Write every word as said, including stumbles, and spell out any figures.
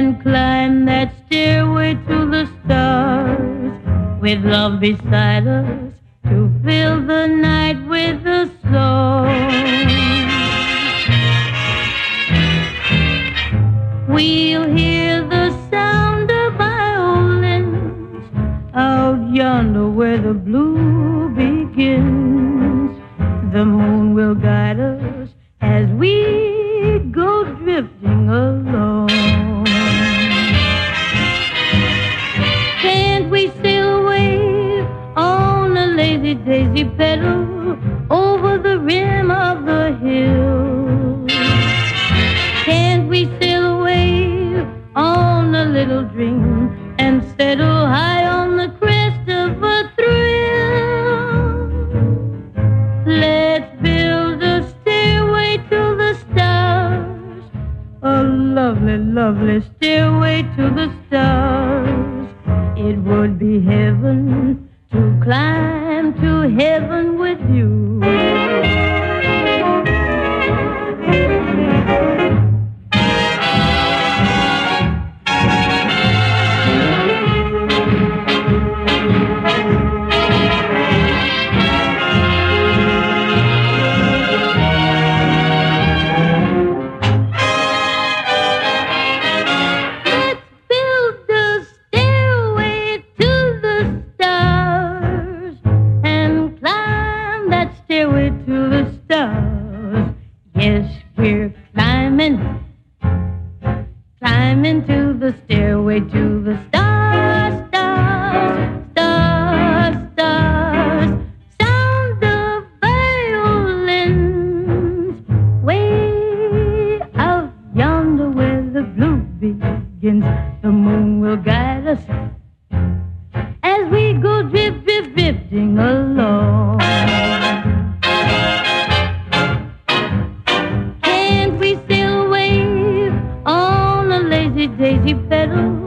and climb that stairway to the stars, with love beside us to fill the night with a song. We'll hear the sound of violins out yonder where the blue begins. The moon will guide us as we go drifting along. Can't we sail away on a lazy daisy pedal over the rim of the hill? Can't we sail away on a little dream and settle high on the crest of a thrill? Let's build a stairway to the stars, a lovely, lovely stairway to the stars. It would be heaven to climb to heaven with you. Stairway to the stars. Yes, we're climbing, climbing to the stairway to the stars, stars, stars, stars. Sound of violins way out yonder where the blue begins. The moon will guide us as we go drift, drift, drifting along. Daisy pedal